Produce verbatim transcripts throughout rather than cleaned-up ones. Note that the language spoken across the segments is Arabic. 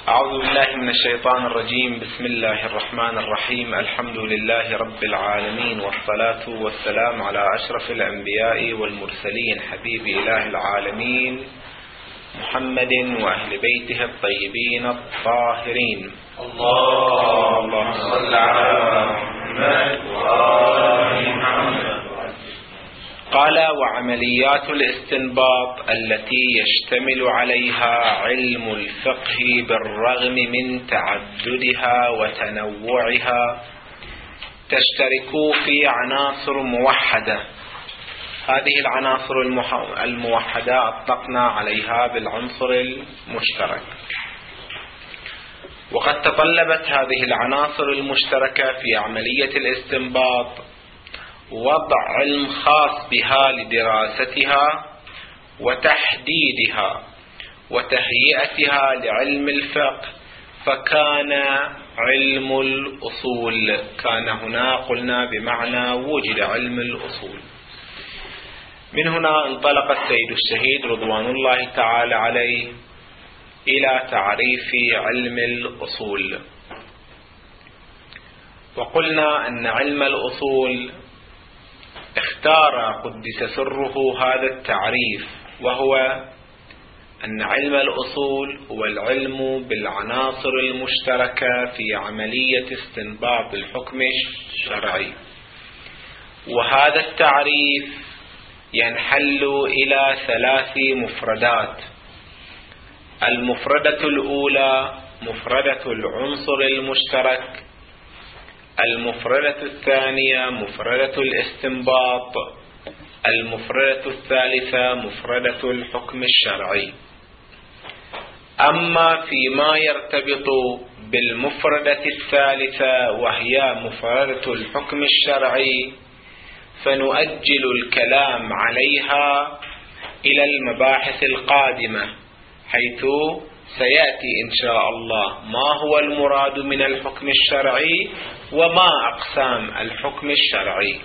أعوذ بالله من الشيطان الرجيم. بسم الله الرحمن الرحيم. الحمد لله رب العالمين، والصلاة والسلام على أشرف الأنبياء والمرسلين، حبيب إله العالمين محمد وأهل بيته الطيبين الطاهرين. اللهم صل على محمد وآل محمد. قال: وعمليات الاستنباط التي يشتمل عليها علم الفقه بالرغم من تعددها وتنوعها تشترك في عناصر موحدة. هذه العناصر الموحدة أطلقنا عليها بالعنصر المشترك، وقد تطلبت هذه العناصر المشتركة في عملية الاستنباط وضع علم خاص بها لدراستها وتحديدها وتهيئتها لعلم الفقه، فكان علم الأصول. كان هنا قلنا بمعنى وجد علم الأصول. من هنا انطلق السيد الشهيد رضوان الله تعالى عليه إلى تعريف علم الأصول، وقلنا أن علم الأصول اختار قدس سره هذا التعريف، وهو أن علم الأصول هو العلم بالعناصر المشتركة في عملية استنباط الحكم الشرعي. وهذا التعريف ينحل إلى ثلاث مفردات. المفردة الأولى مفردة العنصر المشترك، المفردة الثانية مفردة الاستنباط، المفردة الثالثة مفردة الحكم الشرعي. أما فيما يرتبط بالمفردة الثالثة وهي مفردة الحكم الشرعي فنؤجل الكلام عليها إلى المباحث القادمة، حيث سيأتي إن شاء الله ما هو المراد من الحكم الشرعي وما أقسام الحكم الشرعي.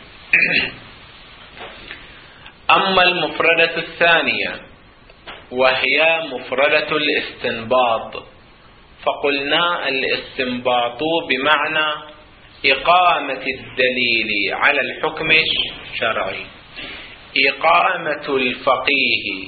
أما المفردة الثانية وهي مفردة الاستنباط، فقلنا الاستنباط بمعنى إقامة الدليل على الحكم الشرعي. إقامة الفقيه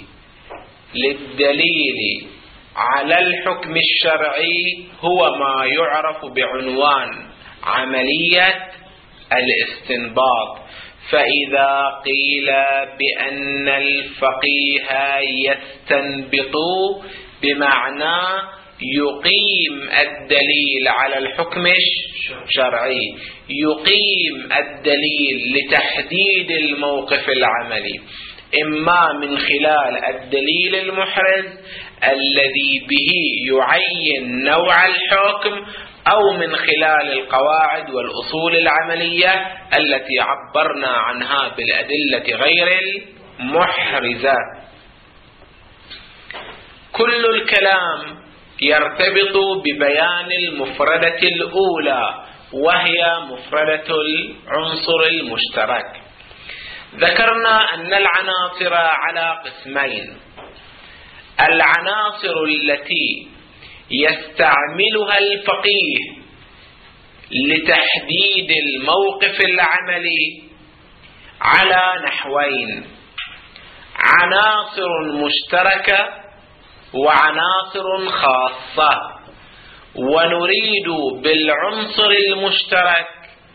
للدليل على الحكم الشرعي هو ما يعرف بعنوان عملية الاستنباط. فإذا قيل بأن الفقيه يستنبط بمعنى يقيم الدليل على الحكم الشرعي، يقيم الدليل لتحديد الموقف العملي، إما من خلال الدليل المحرز الذي به يعين نوع الحكم، أو من خلال القواعد والأصول العملية التي عبرنا عنها بالأدلة غير المحرزة. كل الكلام يرتبط ببيان المفردة الأولى وهي مفردة العنصر المشترك. ذكرنا أن العناصر على قسمين: العناصر التي يستعملها الفقيه لتحديد الموقف العملي على نحوين: عناصر مشتركة وعناصر خاصة. ونريد بالعنصر المشترك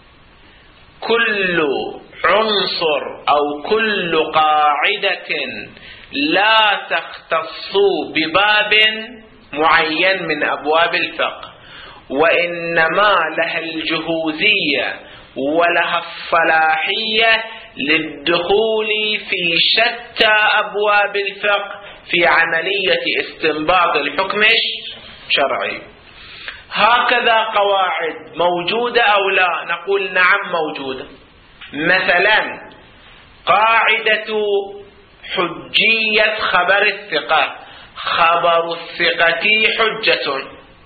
كل عنصر أو كل قاعدة لا تختص بباب معين من أبواب الفقه، وإنما لها الجهوزية ولها الصلاحية للدخول في شتى أبواب الفقه في عملية استنباط الحكم الشرعي. هكذا قواعد موجودة أو لا؟ نقول نعم موجودة. مثلا قاعدة حجية خبر الثقة: خبر الثقة حجة.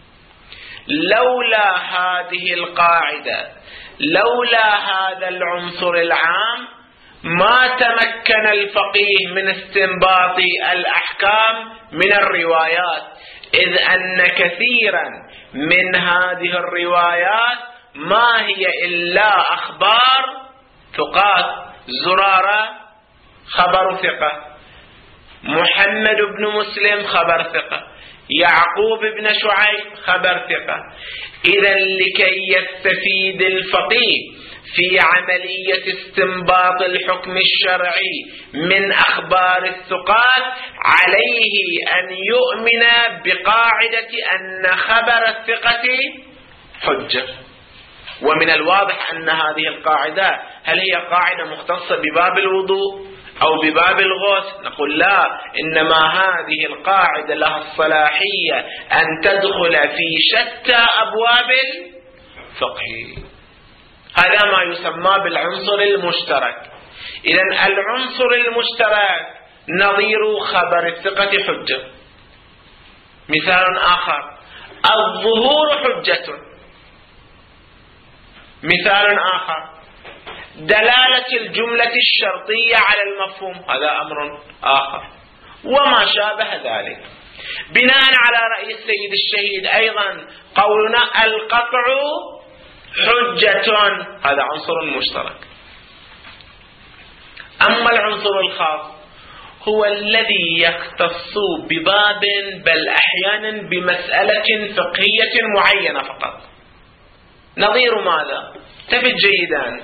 لولا هذه القاعدة، لولا هذا العنصر العام، ما تمكن الفقيه من استنباط الأحكام من الروايات، إذ أن كثيرا من هذه الروايات ما هي إلا أخبار ثقات. زرارة خبر ثقة، محمد بن مسلم خبر ثقة، يعقوب بن شعيب خبر ثقة. إذا لكي يستفيد الفقيه في عملية استنباط الحكم الشرعي من أخبار الثقات عليه أن يؤمن بقاعدة أن خبر الثقة حجة. ومن الواضح أن هذه القاعدة هل هي قاعدة مختصة بباب الوضوء أو بباب الغسل؟ نقول لا، إنما هذه القاعدة لها الصلاحية أن تدخل في شتى أبواب الفقه. هذا ما يسمى بالعنصر المشترك. إذن العنصر المشترك نظير خبر الثقة حجة. مثال آخر: الظهور حجة. مثال آخر: دلالة الجملة الشرطية على المفهوم، هذا أمر آخر، وما شابه ذلك. بناء على رأي السيد الشهيد أيضا قولنا القطع حجة، هذا عنصر مشترك. أما العنصر الخاص هو الذي يختص بباب بل أحيانا بمسألة فقهية معينة فقط. نظير ماذا؟ تفت جيدا.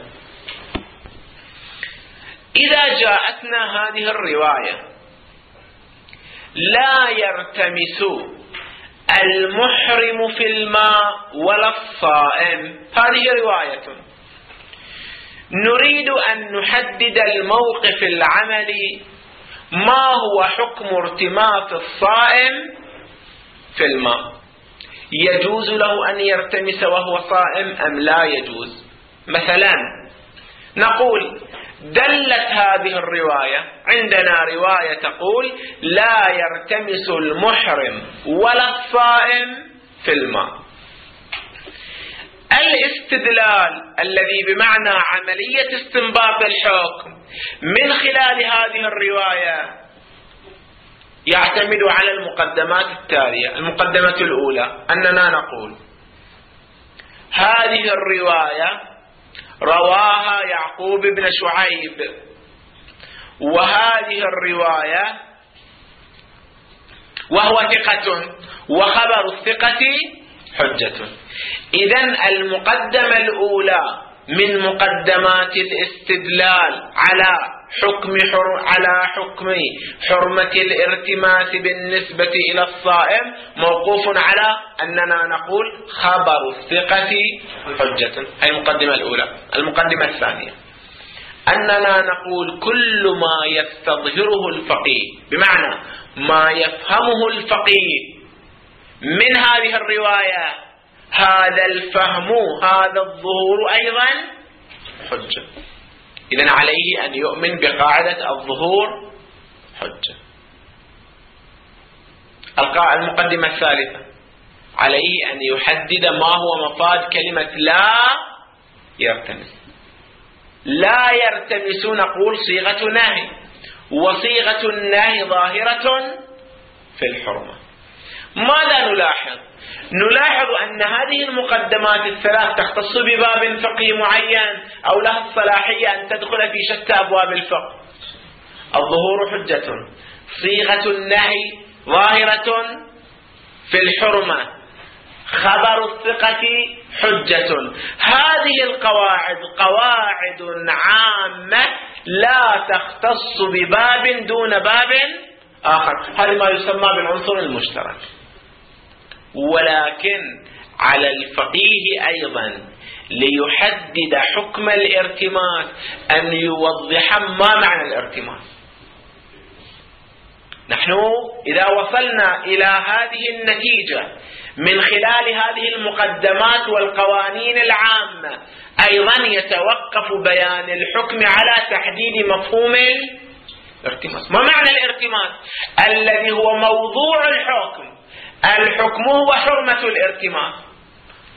إذا جاءتنا هذه الرواية: لا يرتمس المحرم في الماء ولا الصائم، هذه رواية. نريد أن نحدد الموقف العملي، ما هو حكم ارتماس الصائم في الماء؟ يجوز له أن يرتمس وهو صائم أم لا يجوز؟ مثلا نقول دلت هذه الرواية، عندنا رواية تقول لا يرتمس المحرم ولا الصائم في الماء. الاستدلال الذي بمعنى عملية استنباط الحكم من خلال هذه الرواية يعتمد على المقدمات التالية. المقدمة الأولى أننا نقول هذه الرواية رواها يعقوب بن شعيب، وهذه الرواية وهو ثقة، وخبر الثقة حجة. إذن المقدمة الأولى من مقدمات الاستدلال على حكم حر على حكم حرمة الارتماس بالنسبة إلى الصائم موقوف على أننا نقول خبر الثقة حجة. هذه المقدمة الأولى. المقدمة الثانية أننا نقول كل ما يستظهره الفقيه، بمعنى ما يفهمه الفقيه من هذه الرواية، هذا الفهم هذا الظهور أيضا حجة. إذن عليه أن يؤمن بقاعدة الظهور حجة. المقدمة الثالثة عليه أن يحدد ما هو مفاد كلمة لا يرتمس. لا يرتمس نقول صيغة نهي، وصيغة النهي ظاهرة في الحرمة. ماذا نلاحظ؟ نلاحظ أن هذه المقدمات الثلاث تختص بباب فقهي معين أو لها الصلاحية أن تدخل في شتى أبواب الفقه. الظهور حجة، صيغة النهي ظاهرة في الحرمة، خبر الثقة حجة. هذه القواعد قواعد عامة لا تختص بباب دون باب آخر. هذا ما يسمى بالعنصر المشترك. ولكن على الفقيه أيضا ليحدد حكم الارتماس أن يوضح ما معنى الارتماس. نحن إذا وصلنا إلى هذه النتيجة من خلال هذه المقدمات والقوانين العامة، أيضا يتوقف بيان الحكم على تحديد مفهوم الارتماس. ما معنى الارتماس الذي هو موضوع الحكم؟ الحكم هو حرمة الارتماس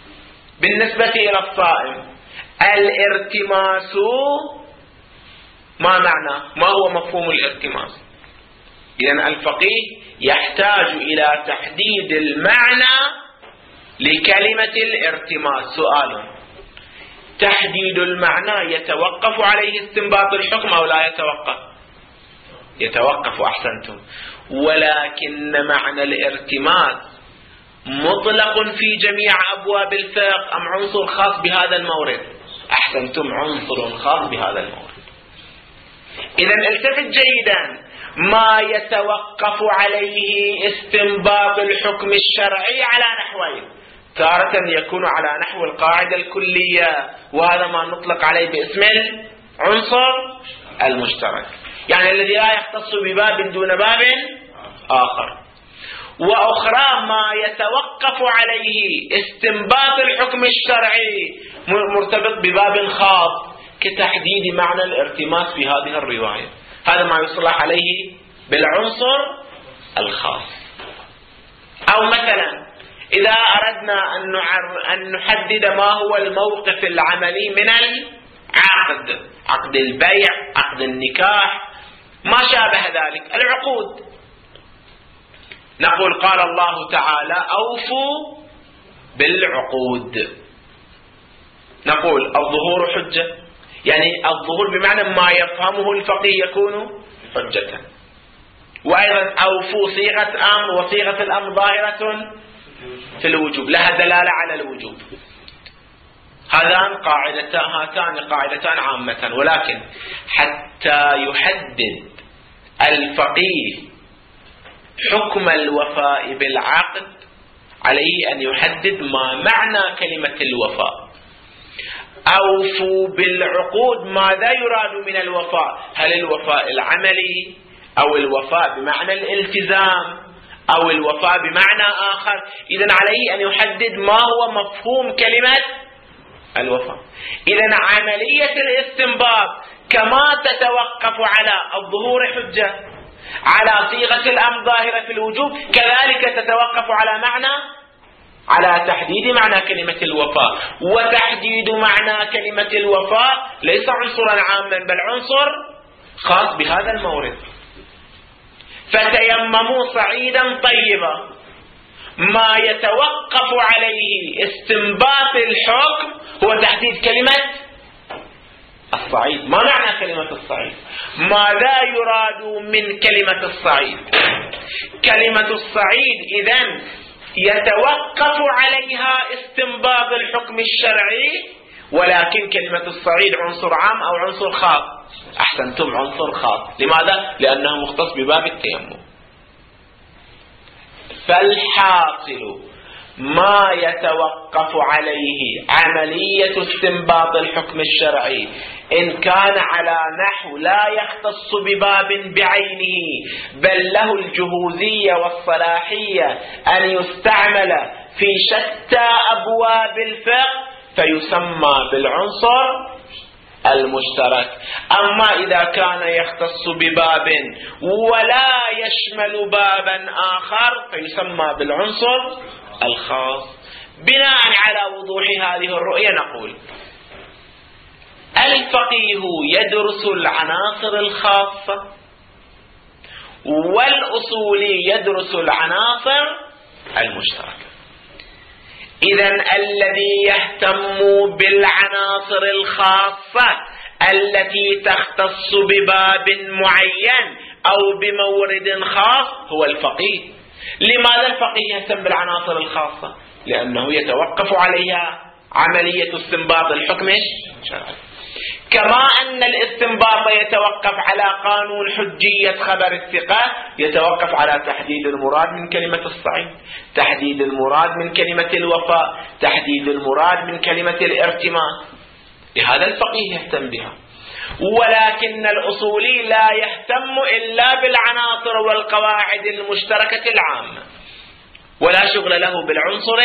بالنسبة إلى الصائم. الارتماس ما معنى؟ ما هو مفهوم الارتماس؟ إذن الفقيه يحتاج إلى تحديد المعنى لكلمة الارتماس. سؤال: تحديد المعنى يتوقف عليه استنباط الحكم أو لا يتوقف؟ يتوقف. أحسنتم. ولكن معنى الارتماس مطلق في جميع أبواب الفقه أم عنصر خاص بهذا المورد؟ أحسنتم، عنصر خاص بهذا المورد. إذن التفت جيدا، ما يتوقف عليه استنباط الحكم الشرعي على نحوين: تارة يكون على نحو القاعدة الكلية، وهذا ما نطلق عليه باسم العنصر المشترك، يعني الذي لا يختص بباب دون باب آخر. وأخرى ما يتوقف عليه استنباط الحكم الشرعي مرتبط بباب خاص كتحديد معنى الارتماس في هذه الرواية، هذا ما يصلح عليه بالعنصر الخاص. أو مثلا إذا أردنا أن نحدد ما هو الموقف العملي من العقد، عقد البيع، عقد النكاح، ما شابه ذلك، العقود، نقول قال الله تعالى: أوفوا بالعقود. نقول الظهور حجة، يعني الظهور بمعنى ما يفهمه الفقيه يكون حجة. وأيضا أوفوا صيغة أمر، وصيغة الأمر ظاهرة في الوجوب، لها دلالة على الوجوب. هذان قاعدتان، هاتان قاعدتان عامة، ولكن حتى يحدد الفقيه حكم الوفاء بالعقد عليه أن يحدد ما معنى كلمة الوفاء. أوفوا بالعقود، ماذا يراد من الوفاء؟ هل الوفاء العملي أو الوفاء بمعنى الالتزام أو الوفاء بمعنى آخر؟ إذن عليه أن يحدد ما هو مفهوم كلمة الوفاء. إذن عملية الاستنباط كما تتوقف على الظهور حجة، على صيغة الأمر ظاهرة في الوجوب، كذلك تتوقف على معنى، على تحديد معنى كلمة الوفاء. وتحديد معنى كلمة الوفاء ليس عنصرا عاما بل عنصر خاص بهذا المورد. فتيمموا صعيدا طيبا، ما يتوقف عليه استنباط الحكم هو تحديد كلمة الصعيد. ما معنى كلمة الصعيد؟ ماذا يراد من كلمة الصعيد؟ كلمة الصعيد إذن يتوقف عليها استنباط الحكم الشرعي، ولكن كلمة الصعيد عنصر عام أو عنصر خاص؟ أحسنتم، عنصر خاص. لماذا؟ لأنه مختص بباب التيمم. فالحاصل ما يتوقف عليه عملية استنباط الحكم الشرعي إن كان على نحو لا يختص بباب بعينه بل له الجهوزية والصلاحية أن يستعمل في شتى أبواب الفقه فيسمى بالعنصر المشترك. أما إذا كان يختص بباب ولا يشمل بابا آخر فيسمى بالعنصر الخاص. بناء على وضوح هذه الرؤية نقول: الفقيه يدرس العناصر الخاصة، والأصولي يدرس العناصر المشتركة. إذن الذي يهتم بالعناصر الخاصة التي تختص بباب معين أو بمورد خاص هو الفقيه. لماذا الفقيه يهتم بالعناصر الخاصة؟ لأنه يتوقف عليها عملية استنباط الحكم الشرعي. كما أن الاستنباط يتوقف على قانون حجية خبر الثقة، يتوقف على تحديد المراد من كلمة الصعيد، تحديد المراد من كلمة الوفاء، تحديد المراد من كلمة الارتماس. لهذا الفقيه يهتم بها. ولكن الأصولي لا يهتم إلا بالعناصر والقواعد المشتركة العامة، ولا شغل له بالعنصر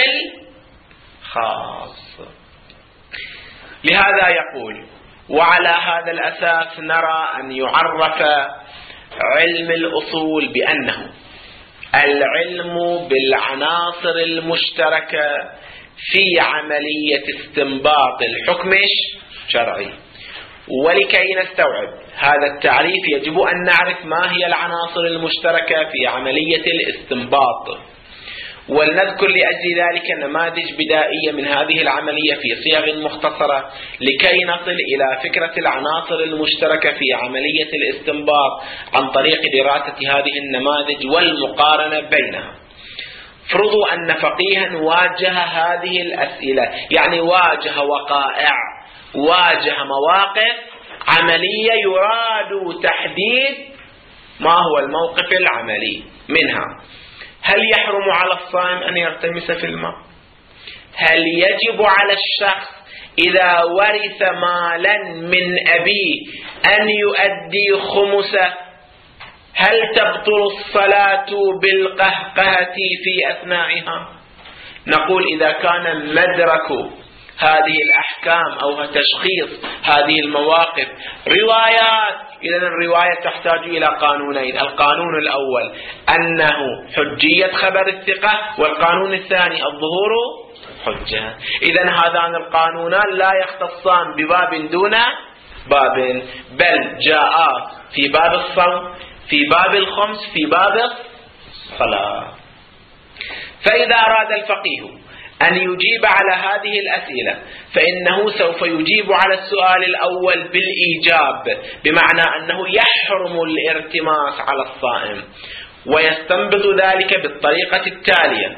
الخاص. لهذا يقول: وعلى هذا الأساس نرى أن يعرف علم الأصول بأنه العلم بالعناصر المشتركة في عملية استنباط الحكم الشرعي، ولكي نستوعب هذا التعريف يجب أن نعرف ما هي العناصر المشتركة في عملية الاستنباط، ولنذكر لأجل ذلك نماذج بدائية من هذه العملية في صيغ مختصرة لكي نصل إلى فكرة العناصر المشتركة في عملية الاستنباط عن طريق دراسة هذه النماذج والمقارنة بينها. فرضوا أن فقيها واجه هذه الأسئلة، يعني واجه وقائع، واجه مواقف عملية يراد تحديد ما هو الموقف العملي منها. هل يحرم على الصائم أن يرتمس في الماء؟ هل يجب على الشخص إذا ورث مالا من أبيه أن يؤدي خمسه؟ هل تبطل الصلاة بالقهقهة في أثنائها؟ نقول إذا كان مدرك هذه الأحكام أو تشخيص هذه المواقف روايات، إذن الرواية تحتاج إلى قانونين: القانون الأول أنه حجية خبر الثقة، والقانون الثاني الظهور حجة. إذن هذان القانونان لا يختصان بباب دون باب، بل جاء في باب الصوم، في باب الخمس، في باب الصلاة. فإذا أراد الفقيه أن يجيب على هذه الأسئلة فإنه سوف يجيب على السؤال الأول بالإيجاب، بمعنى أنه يحرم الارتماس على الصائم، ويستنبط ذلك بالطريقة التالية: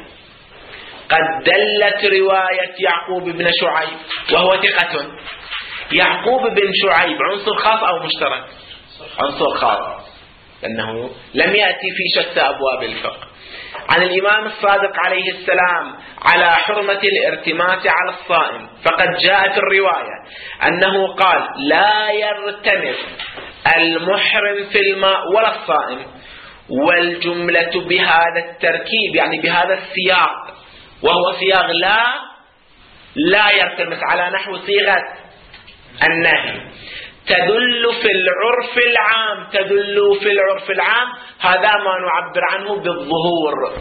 قد دلت رواية يعقوب بن شعيب، وهو ثقة. يعقوب بن شعيب عنصر خاص أو مشترك؟ عنصر خاص، لأنه لم يأتي في شتى أبواب الفقه. عن الإمام الصادق عليه السلام على حرمة الارتماس على الصائم، فقد جاءت الرواية أنه قال: لا يرتمس المحرم في الماء ولا الصائم، والجملة بهذا التركيب، يعني بهذا السياق، وهو سياق لا لا يرتمس على نحو صيغة النهي، تدل في العرف العام. تدل في العرف العام هذا ما نعبر عنه بالظهور،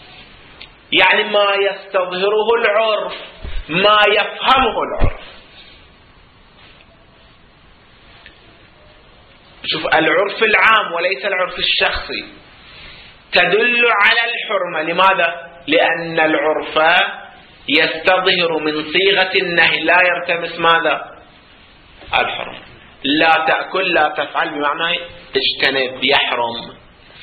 يعني ما يستظهره العرف، ما يفهمه العرف. شوف، العرف العام وليس العرف الشخصي. تدل على الحرمة. لماذا؟ لأن العرف يستظهر من صيغة النهي لا يرتمس ماذا؟ الحرمة. لا تأكل، لا تفعل، بمعنى اجتنب، يحرم.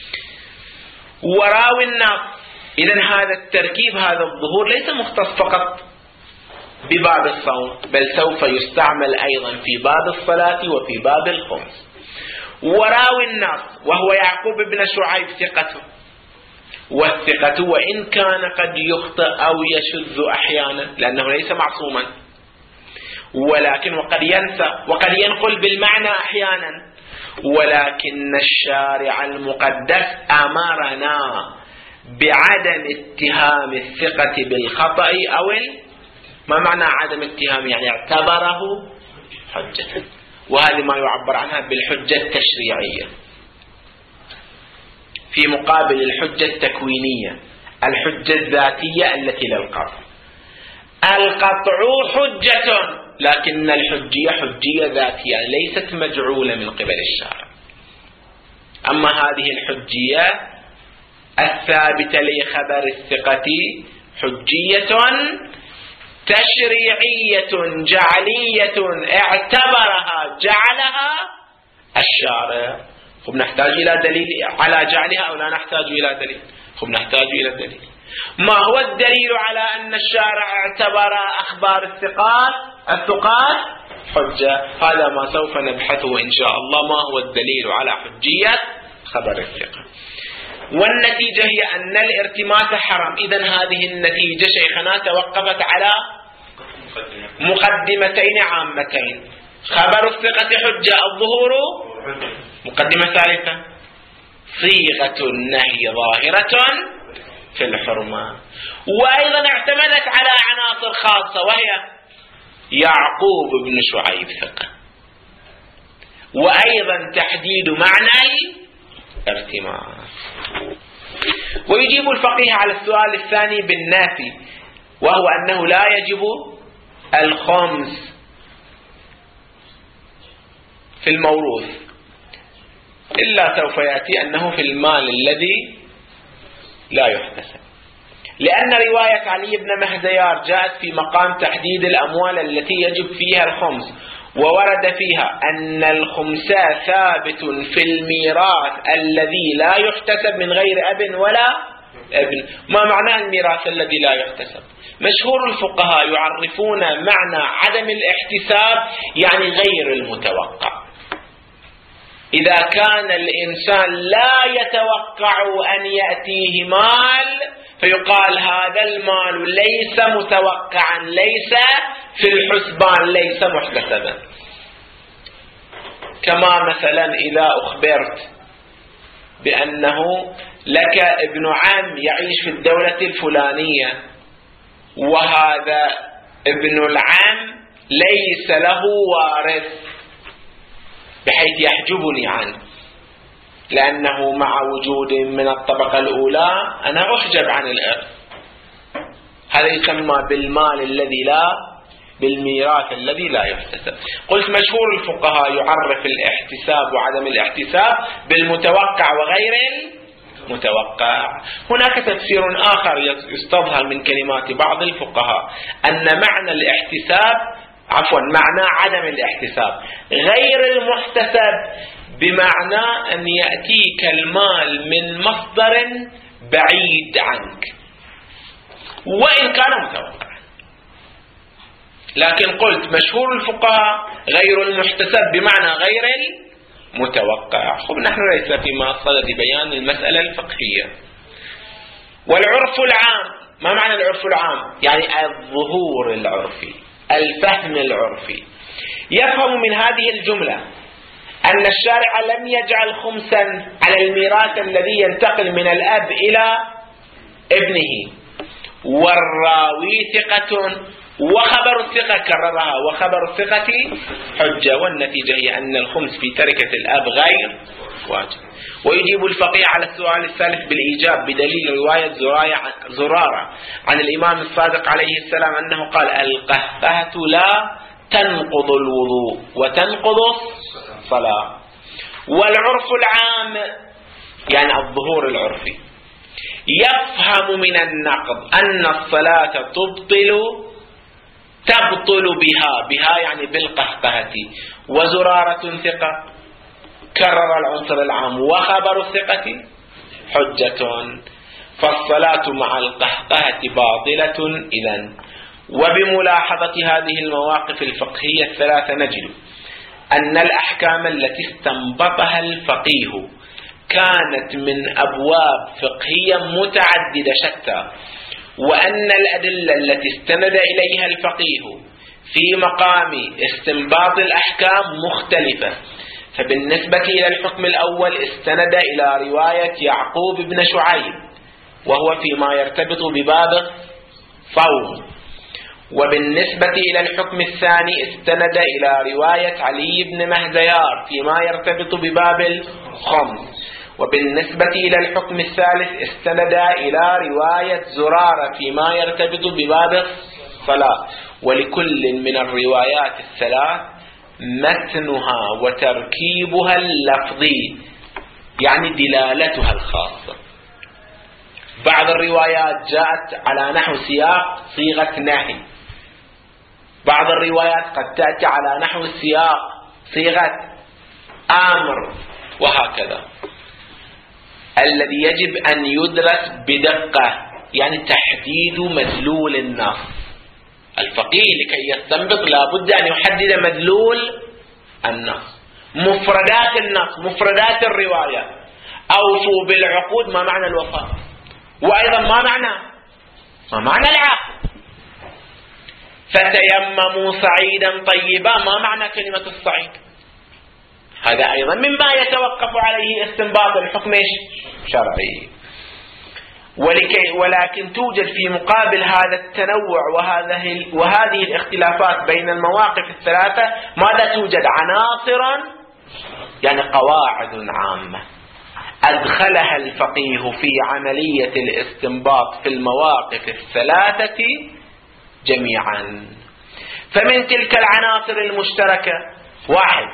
وراوي النص. إذن هذا التركيب، هذا الظهور ليس مختص فقط بباب الصوم، بل سوف يستعمل أيضا في باب الصلاة وفي باب الخمس. وراوي النص وهو يعقوب بن شعيب ثقته، والثقة وإن كان قد يخطئ أو يشذ أحيانا لأنه ليس معصوما، ولكن وقد ينسى وقد ينقل بالمعنى أحيانا، ولكن الشارع المقدس أمرنا بعدم اتهام الثقة بالخطأ أو ال... ما معنى عدم اتهام؟ يعني اعتبره حجة، وهذه ما يعبر عنها بالحجة التشريعية في مقابل الحجة التكوينية، الحجة الذاتية التي للقطع. القطع حجة، لكن الحجية حجية ذاتية ليست مجعولة من قبل الشارع. أما هذه الحجية الثابتة لخبر الثقة حجية تشريعية جعلية اعتبرها جعلها الشارع. خب نحتاج إلى دليل على جعلها أو لا نحتاج إلى دليل؟ خب نحتاج إلى دليل. ما هو الدليل على أن الشارع اعتبر أخبار الثقات الثقات حجة؟ هذا ما سوف نبحثه إن شاء الله. ما هو الدليل على حجية خبر الثقة؟ والنتيجة هي أن الارتماس حرام. إذن هذه النتيجة شيخنا توقفت على مقدمتين عامتين: خبر الثقة حجة، الظهور. مقدمة ثالثة: صيغة النهي ظاهرة في الحرمة. وأيضا اعتمدت على عناصر خاصة، وهي يعقوب بن شعيب ثقة، وأيضا تحديد معنى الارتماس. ويجيب الفقيه على السؤال الثاني بالنافي، وهو أنه لا يجب الخمس. في الموروث، إلا سوف يأتي أنه في المال الذي لا يحتسب، لأن رواية علي بن مهديار جاءت في مقام تحديد الأموال التي يجب فيها الخمس، وورد فيها أن الخمس ثابت في الميراث الذي لا يحتسب من غير أب ولا ابن. ما معنى الميراث الذي لا يحتسب؟ مشهور الفقهاء يعرفون معنى عدم الاحتساب يعني غير المتوقع. إذا كان الإنسان لا يتوقع أن يأتيه مال فيقال هذا المال ليس متوقعا، ليس في الحسبان، ليس محتسبا. كما مثلا إذا أخبرت بأنه لك ابن عم يعيش في الدولة الفلانية، وهذا ابن العم ليس له وارث بحيث يحجبني عنه، لأنه مع وجود من الطبقة الأولى أنا أحجب عن الإرث. هذا يسمى بالمال الذي لا بالميراث الذي لا يحتسب. قلت مشهور الفقهاء يعرف الاحتساب وعدم الاحتساب بالمتوقع وغير المتوقع. هناك تفسير آخر يستظهر من كلمات بعض الفقهاء أن معنى الاحتساب عفوا معنى عدم الاحتساب غير المحتسب بمعنى أن يأتيك المال من مصدر بعيد عنك وإن كان متوقعا. لكن قلت مشهور الفقهاء غير المحتسب بمعنى غير المتوقع. خب نحن ليس فيما صدد بيان المسألة الفقهية. والعرف العام، ما معنى العرف العام؟ يعني الظهور العرفي، الفهم العرفي. يفهم من هذه الجملة أن الشارع لم يجعل خمسا على الميراث الذي ينتقل من الأب إلى ابنه، والراوي ثقة وخبر الثقة كررها، وخبر الثقة حجة، والنتيجة هي أن الخمس في تركة الأب غير واجب. ويجيب الفقيه على السؤال الثالث بالإيجاب بدليل رواية زرارة عن الإمام الصادق عليه السلام أنه قال القهقهة لا تنقض الوضوء وتنقض الصلاة. والعرف العام يعني الظهور العرفي يفهم من النقض أن الصلاة تبطل تبطل بها بها يعني بالقهقهة. وزرارة ثقة كرر العنصر العام، وخبر الثقة حجة، فالصلاة مع القهقهة باطلة إذن. وبملاحظة هذه المواقف الفقهية الثلاثة نجد أن الأحكام التي استنبطها الفقيه كانت من أبواب فقهية متعددة شتى، وأن الأدلة التي استند إليها الفقيه في مقام استنباط الأحكام مختلفة. فبالنسبة إلى الحكم الأول استند إلى رواية يعقوب بن شعيب وهو فيما يرتبط بباب الصوم، وبالنسبة إلى الحكم الثاني استند إلى رواية علي بن مهديار فيما يرتبط بباب الخمس، وبالنسبة إلى الحكم الثالث استند إلى رواية زرارة فيما يرتبط بباب الصلاة. ولكل من الروايات الثلاث متنها وتركيبها اللفظي يعني دلالتها الخاصة. بعض الروايات جاءت على نحو سياق صيغة نهي، بعض الروايات قد تأتي على نحو السياق صيغة أمر، وهكذا. الذي يجب أن يدرس بدقة يعني تحديد مدلول النص. الفقيه لكي يستنبط لابد أن يحدد مدلول النص، مفردات النص، مفردات الرواية. أوفوا بالعقود، ما معنى الوفاء؟ وأيضا ما معنى ما معنى العقد؟ فتيمموا صعيدا طيبا، ما معنى كلمة الصعيد؟ هذا أيضا مما يتوقف عليه استنباط الحكم الشرعي. ولكي ولكن توجد في مقابل هذا التنوع وهذه وهذه الاختلافات بين المواقف الثلاثة ماذا توجد؟ عناصر يعني قواعد عامة أدخلها الفقيه في عملية الاستنباط في المواقف الثلاثة جميعا. فمن تلك العناصر المشتركة: واحد،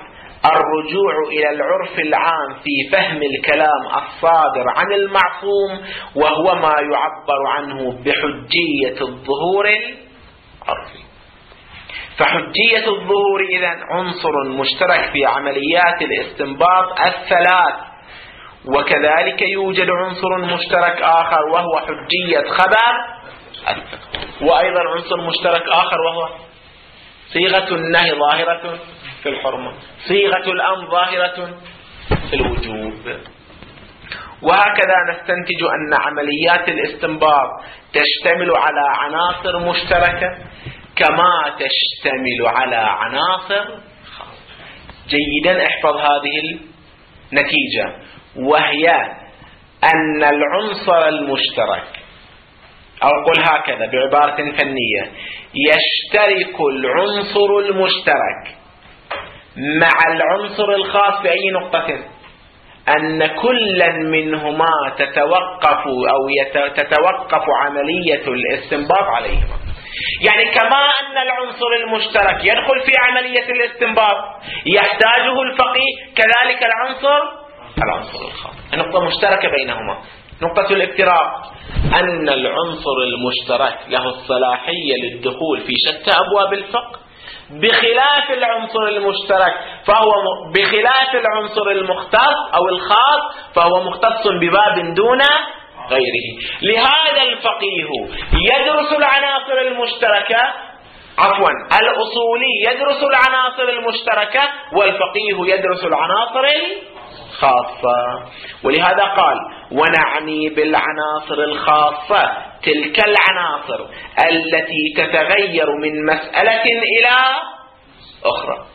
الرجوع إلى العرف العام في فهم الكلام الصادر عن المعصوم، وهو ما يعبر عنه بحجية الظهور العرفي. فحجية الظهور إذن عنصر مشترك في عمليات الاستنباط الثلاث، وكذلك يوجد عنصر مشترك آخر وهو حجية خبر الفقه، وأيضا عنصر مشترك آخر وهو صيغة النهي ظاهرة في الحرمة، صيغة الأمر ظاهرة في الوجوب. وهكذا نستنتج أن عمليات الاستنباط تشتمل على عناصر مشتركة كما تشتمل على عناصر خاصة. جيدا احفظ هذه النتيجة، وهي أن العنصر المشترك، أو قل هكذا بعبارة فنية، يشترك العنصر المشترك مع العنصر الخاص في أي نقطة؟ أن كلا منهما تتوقف أو تتوقف عملية الاستنباط عليهما. يعني كما أن العنصر المشترك يدخل في عملية الاستنباط يحتاجه الفقيه، كذلك العنصر العنصر الخاص. النقطة مشتركة بينهما. نقطة الافتراق أن العنصر المشترك له الصلاحية للدخول في شتى أبواب الفقه، بخلاف العنصر المشترك فهو بخلاف العنصر المختص أو الخاص فهو مختص بباب دون غيره. لهذا الفقيه يدرس العناصر المشتركة، عفوا الأصولي يدرس العناصر المشتركة، والفقيه يدرس العناصر الخاصة. ولهذا قال: ونعني بالعناصر الخاصة تلك العناصر التي تتغير من مسألة إلى أخرى.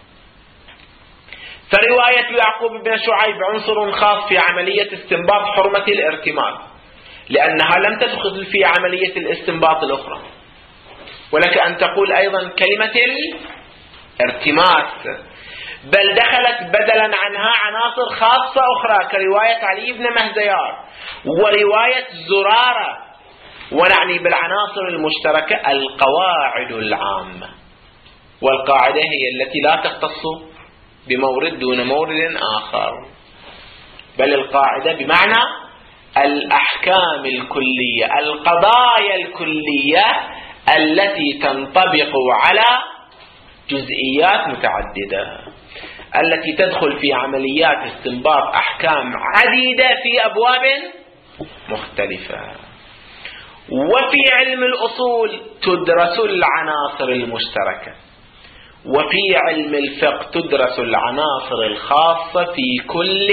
فرواية يعقوب بن شعيب عنصر خاص في عملية استنباط حرمة الارتماس، لأنها لم تدخل في عملية الاستنباط الأخرى. ولك أن تقول أيضا كلمة الارتماس، بل دخلت بدلا عنها عناصر خاصة أخرى كرواية علي بن مهزيار ورواية زرارة. ونعني بالعناصر المشتركة القواعد العامة، والقاعدة هي التي لا تختص بمورد دون مورد آخر، بل القاعدة بمعنى الأحكام الكلية، القضايا الكلية التي تنطبق على جزئيات متعددة، التي تدخل في عمليات استنباط أحكام عديدة في أبواب مختلفة. وفي علم الأصول تدرس العناصر المشتركة، وفي علم الفقه تدرس العناصر الخاصة في كل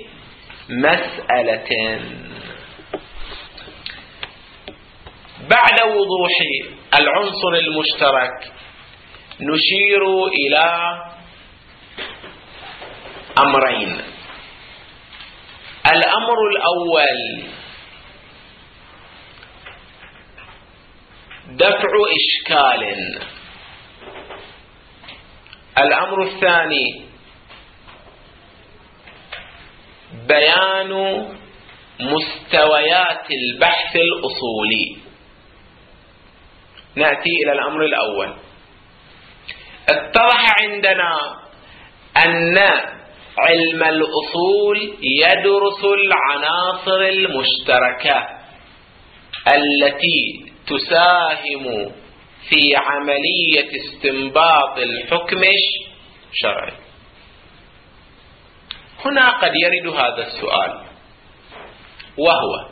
مسألة. بعد وضوح العنصر المشترك نشير إلى أمرين. الأمر الأول دفع إشكال، الأمر الثاني بيان مستويات البحث الأصولي. نأتي إلى الأمر الأول. اتضح عندنا أن علم الأصول يدرس العناصر المشتركة التي تساهم في عملية استنباط الحكم الشرعي. هنا قد يرد هذا السؤال، وهو: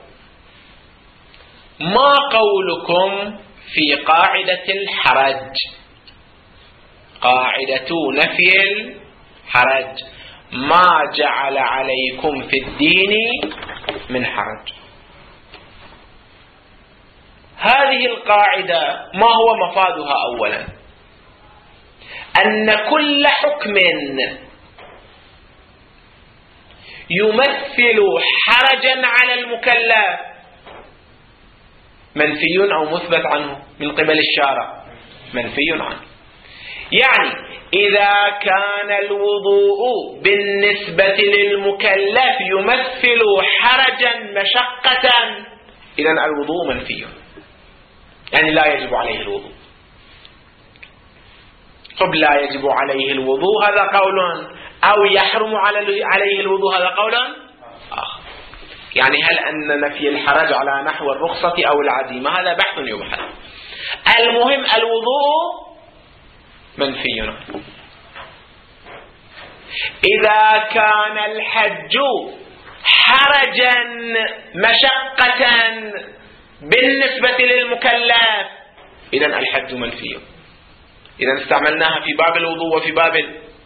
ما قولكم في قاعدة الحرج، قاعدة نفي الحرج، ما جعل عليكم في الدين من حرج؟ هذه القاعدة ما هو مفادها؟ أولا أن كل حكم يمثل حرجا على المكلف منفي أو مثبت عنه من قبل الشارع، منفي عنه. يعني إذا كان الوضوء بالنسبة للمكلف يمثل حرجا مشقة، إذن الوضوء منفي، يعني لا يجب عليه الوضوء. طب لا يجب عليه الوضوء، هذا قول. أو يحرم عليه الوضوء، هذا قول آخر. يعني هل أن نفي الحرج على نحو الرخصة أو العزيمة، هذا بحث يبحث. المهم الوضوء منفي. إذا كان الحج حرجا مشقة بالنسبة للمكلف إذن الحج منفي. إذن استعملناها في باب الوضوء وفي باب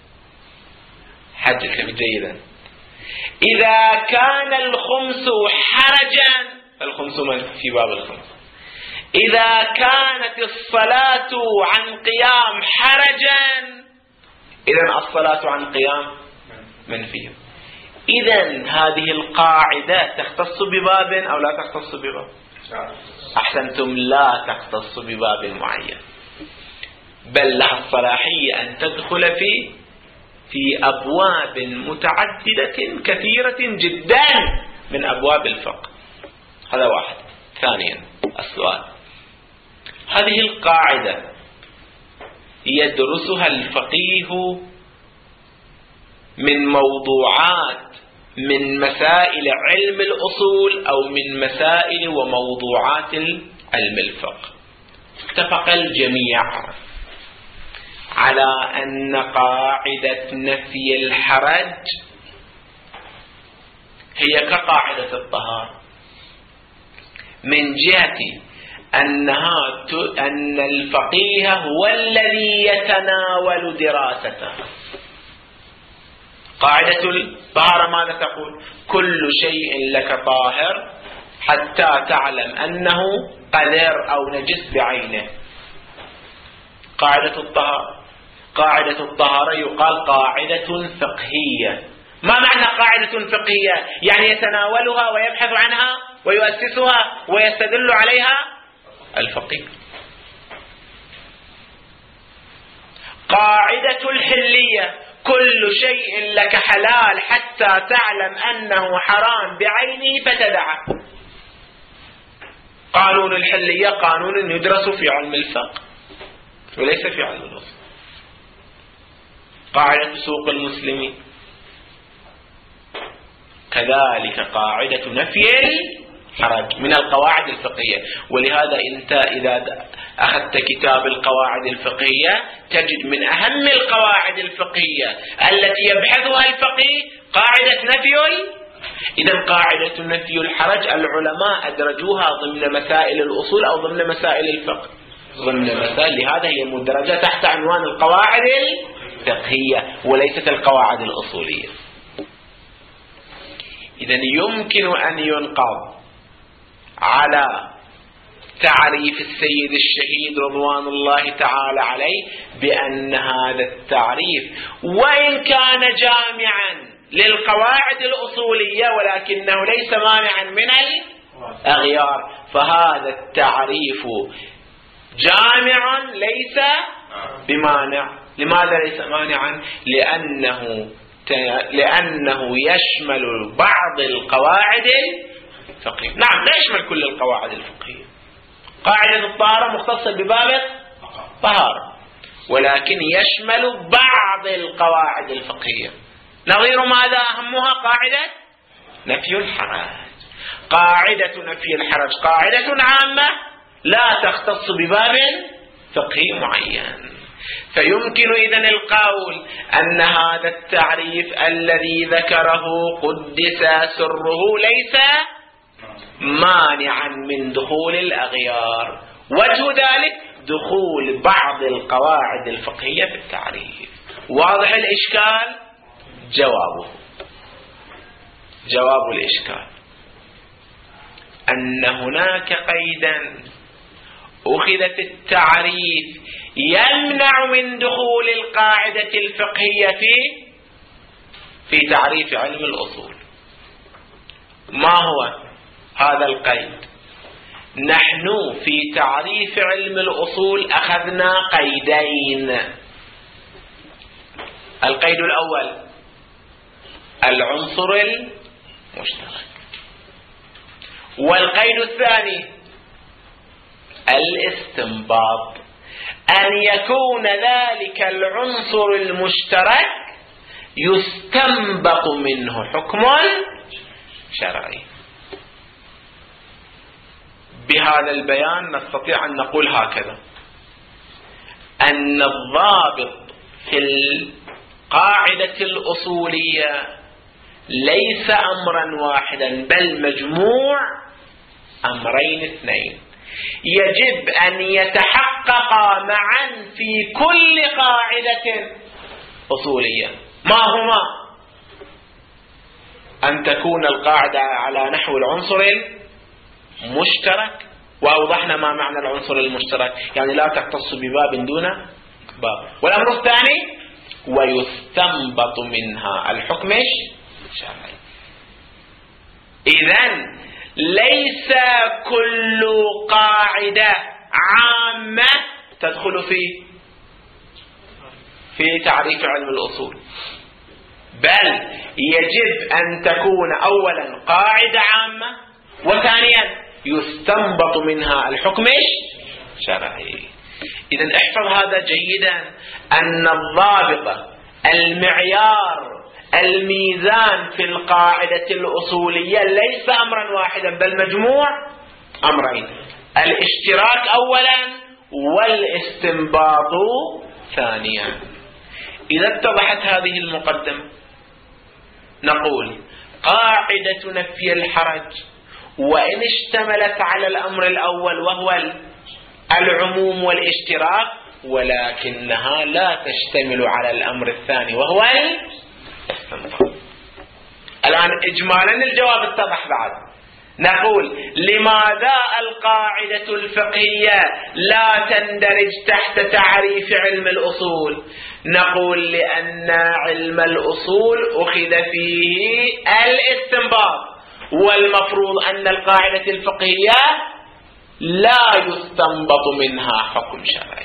الحج جيدا. إذا كان الخمس حرجا فالخمس منفي في باب الخمس. إذا كانت الصلاة عن قيام حرجا إذن الصلاة عن قيام منفية. إذن هذه القاعدة تختص بباب أو لا تختص بباب؟ أحسنتم، لا تختص بباب معين، بل لها الصلاحية أن تدخل في في أبواب متعددة كثيرة جدا من أبواب الفقه. هذا واحد. ثانيا السؤال، هذه القاعدة يدرسها الفقيه من موضوعات من مسائل علم الأصول أو من مسائل وموضوعات علم الفقه. اتفق الجميع على أن قاعدة نفي الحرج هي كقاعدة الطهارة، من جهة أنها أن الفقيه هو الذي يتناول دراستها. قاعدة الطهارة ماذا تقول؟ كل شيء لك طاهر حتى تعلم أنه قذر أو نجس بعينه. قاعدة الطهارة قاعدة الطهارة يقال قاعدة فقهية. ما معنى قاعدة فقهية؟ يعني يتناولها ويبحث عنها ويؤسسها ويستدل عليها الفقيه. قاعدة الحلية كل شيء لك حلال حتى تعلم أنه حرام بعينه فتدعه. قانون الحلية قانون يدرس في علم الفقه وليس في علم الأصول. قاعدة سوق المسلمين كذلك قاعدة نفي الحرج من القواعد الفقهية. ولهذا أنت إذا أخذت كتاب القواعد الفقهية تجد من أهم القواعد الفقهية التي يبحثها الفقيه قاعدة نفي. إذا قاعدة نفي الحرج العلماء أدرجوها ضمن مسائل الأصول أو ضمن مسائل الفقه؟ ضمن مسائل. لهذا هي مدرجة تحت عنوان القواعد الفقهية وليست القواعد الأصولية. إذن يمكن أن ينقض على تعريف السيد الشهيد رضوان الله تعالى عليه بأن هذا التعريف وإن كان جامعا للقواعد الأصولية ولكنه ليس مانعا من الأغيار، فهذا التعريف جامع ليس بمانع. لماذا ليس مانعا؟ لأنه لأنه يشمل بعض القواعد الفقهية. نعم لا يشمل كل القواعد الفقهية. قاعدة الطهارة مختصة بباب الطهارة ولكن يشمل بعض القواعد الفقهية. نظير ماذا أهمها؟ قاعدة نفي الحرج. قاعدة نفي الحرج قاعدة عامة لا تختص بباب فقهي معين. فيمكن إذن القول أن هذا التعريف الذي ذكره قدس سره ليس مانعا من دخول الأغيار. وجه ذلك دخول بعض القواعد الفقهية في التعريف. واضح الإشكال؟ جوابه جواب الإشكال أن هناك قيدا أخذ في التعريف يمنع من دخول القاعدة الفقهية في في تعريف علم الأصول. ما هو هذا القيد؟ نحن في تعريف علم الأصول أخذنا قيدين. القيد الأول العنصر المشترك، والقيد الثاني الاستنباط، أن يكون ذلك العنصر المشترك يستنبط منه حكم شرعي. بهذا البيان نستطيع أن نقول هكذا: أن الضابط في القاعدة الأصولية ليس أمرا واحدا بل مجموع أمرين اثنين يجب أن يتحققا معا في كل قاعدة أصولية. ما هما؟ أن تكون القاعدة على نحو العنصر المشترك، وأوضحنا ما معنى العنصر المشترك، يعني لا تختص بباب دون باب. والأمر الثاني: ويستنبط منها الحكم الشرعي. إذن ليس كل قاعدة عامة تدخل في في تعريف علم الأصول، بل يجب أن تكون أولا قاعدة عامة، وثانيا يستنبط منها الحكم الشرعي. إذن احفظ هذا جيدا، أن الضابط المعيار الميزان في القاعدة الأصولية ليس أمرا واحدا بل مجموع أمرين: الاشتراك أولا والاستنباط ثانيا. إذا اتضحت هذه المقدمة نقول: قاعدة نفي الحرج وإن اشتملت على الأمر الأول وهو العموم والاشتراك، ولكنها لا تشتمل على الأمر الثاني وهو الاستنباط. الآن إجمالا الجواب اتضح بعد. نقول: لماذا القاعدة الفقهية لا تندرج تحت تعريف علم الأصول؟ نقول: لأن علم الأصول أخذ فيه الاستنباط، والمفروض أن القاعدة الفقهية لا يستنبط منها حكم شرعي.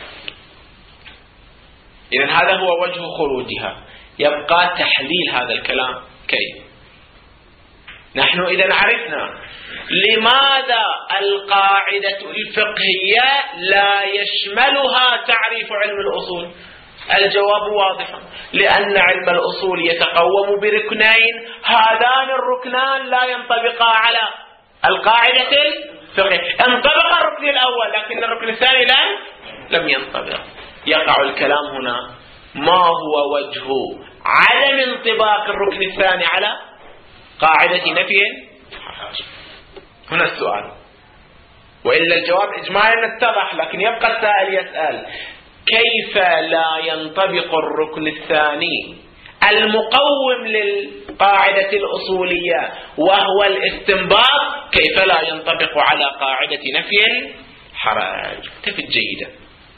إذن هذا هو وجه خروجها. يبقى تحليل هذا الكلام كيف؟ نحن إذن عرفنا لماذا القاعدة الفقهية لا يشملها تعريف علم الأصول. الجواب واضح: لأن علم الأصول يتقوم بركنين، هذان الركنان لا ينطبقا على القاعدة الفقهية. انطبق الركن الأول لكن الركن الثاني لم لم ينطبق. يقع الكلام هنا: ما هو وجه عدم انطباق الركن الثاني على قاعدة نفي؟ هنا السؤال. وإلا الجواب إجمالا اتضح، لكن يبقى السائل يسأل: كيف لا ينطبق الركن الثاني المقوم للقاعدة الأصولية وهو الاستنباط، كيف لا ينطبق على قاعدة نفي الحرج؟ تفت جيدا.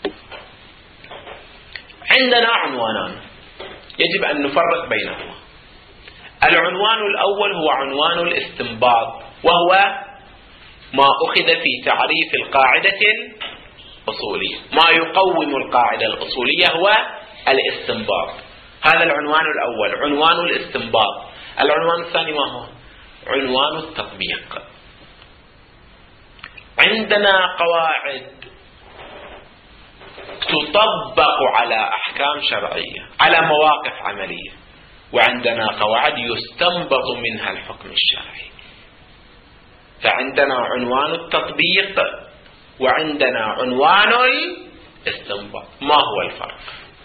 عندنا عنوانان يجب أن نفرق بينهما. العنوان الأول هو عنوان الاستنباط، وهو ما أخذ في تعريف القاعدة الأصولية. ما يقوم القاعدة الأصولية هو الاستنباط. هذا العنوان الأول، عنوان الاستنباط. العنوان الثاني ما هو؟ عنوان التطبيق. عندنا قواعد تطبق على أحكام شرعية، على مواقف عملية، وعندنا قواعد يستنبط منها الحكم الشرعي. فعندنا عنوان التطبيق وعندنا عنوان الاستنباط. ما هو الفرق؟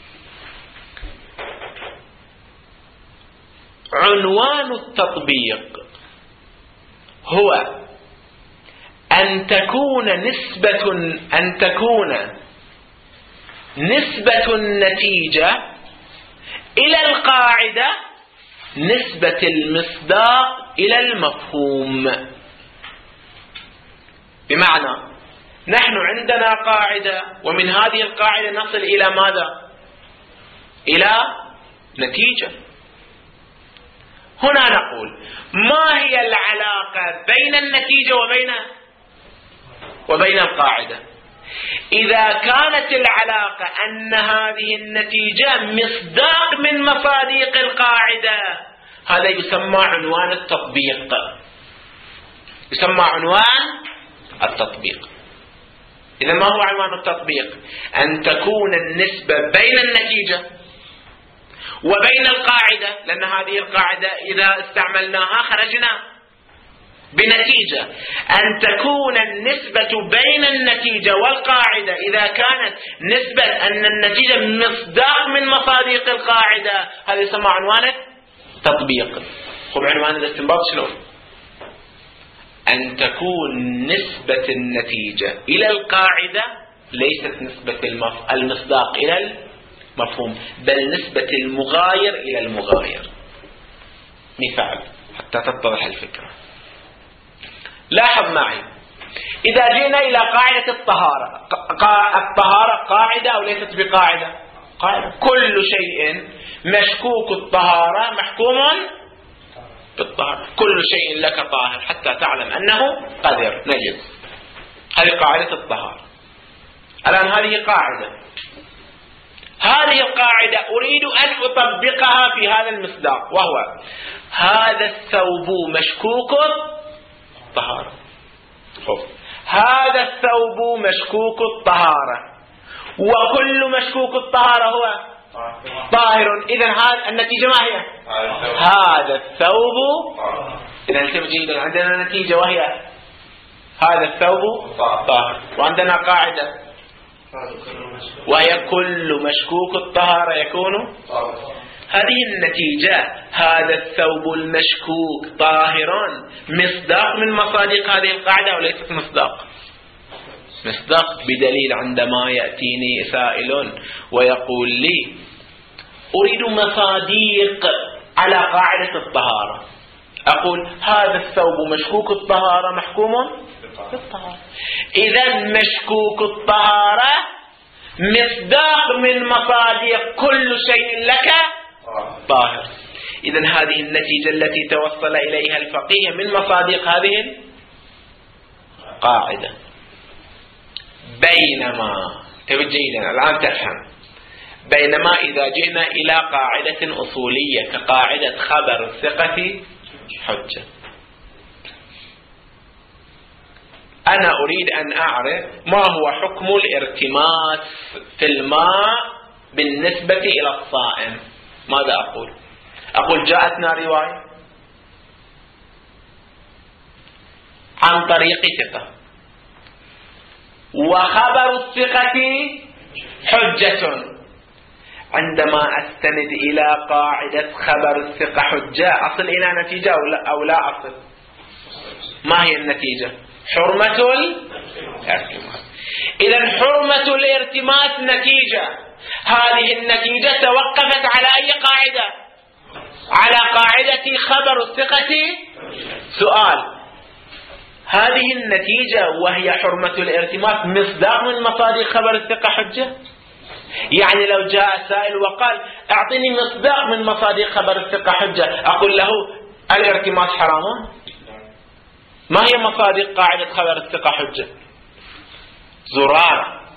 عنوان التطبيق هو أن تكون نسبة أن تكون نسبة النتيجة إلى القاعدة نسبة المصداق إلى المفهوم. بمعنى نحن عندنا قاعدة، ومن هذه القاعدة نصل إلى ماذا؟ إلى نتيجة. هنا نقول: ما هي العلاقة بين النتيجة وبين وبين القاعدة؟ إذا كانت العلاقة أن هذه النتيجة مصداق من مصادق القاعدة، هذا يسمى عنوان التطبيق، يسمى عنوان التطبيق. إذا ما هو عنوان التطبيق؟ أن تكون النسبة بين النتيجة وبين القاعدة، لأن هذه القاعدة إذا استعملناها خرجنا بنتيجة، أن تكون النسبة بين النتيجة والقاعدة إذا كانت نسبة أن النتيجة مصداق من مصادق القاعدة، هذا يسمى عنوان تطبيق. خب عنوان الاستنباط شلون؟ أن تكون نسبة النتيجة إلى القاعدة ليست نسبة المصداق إلى المفهوم، بل نسبة المغاير إلى المغاير. مثال حتى تتضح الفكرة. لاحظ معي، إذا جينا إلى قاعدة الطهارة، الطهارة قاعدة أو ليست بقاعدة؟ قاعدة. كل شيء مشكوك الطهارة محكوم بالطهارة، كل شيء لك طاهر حتى تعلم أنه قذر نجس. هذه قاعدة الطهارة. الآن هذه قاعدة، هذه القاعدة أريد أن أطبقها في هذا المصداق، وهو هذا الثوب مشكوك الطهارة. هذا الثوب مشكوك الطهارة، وكل مشكوك الطهارة هو طاهر. إذن هذا النتيجة ما هي؟ هذا الثوب. إذن انتبه جيدا، عندنا نتيجة وهي هذا الثوب طاهر، وعندنا قاعدة وهي كل مشكوك الطهارة يكون طاهر. هذه النتيجة هذا الثوب المشكوك طاهر مصداق من مصادق هذه القاعدة وليست مصداق؟ مصداق، بدليل عندما يأتيني سائل ويقول لي أريد مصادق على قاعدة الطهارة، أقول هذا الثوب مشكوك الطهارة محكوم بالطهارة. إذا مشكوك الطهارة مصداق من مصادق كل شيء لك طاهر. إذن هذه النتيجة التي توصل إليها الفقيه من مصادق هذه القاعدة. بينما تبجينا الآن تفهم، بينما إذا جئنا إلى قاعدة أصولية كقاعدة خبر الثقة حجة، أنا أريد أن أعرف ما هو حكم الارتماس في الماء بالنسبة إلى الصائم. ماذا أقول؟ أقول جاءتنا رواية عن طريق ثقة، وخبر الثقة حجة. عندما أستند إلى قاعدة خبر الثقة حجة أصل إلى نتيجة أو لا أصل؟ ما هي النتيجة؟ حرمة الارتماس. إذن حرمة الارتماس نتيجة، هذه النتيجة توقفت على أي قاعدة؟ على قاعدة خبر الثقة. سؤال، هذه النتيجة وهي حرمة الارتماس مصداق من مصادق خبر الثقة حجة؟ يعني لو جاء سائل وقال أعطني مصداق من مصادق خبر الثقة حجة، أقول له الارتماس حرام؟ ما هي مصادق قاعدة خبر الثقة حجة؟ زرارة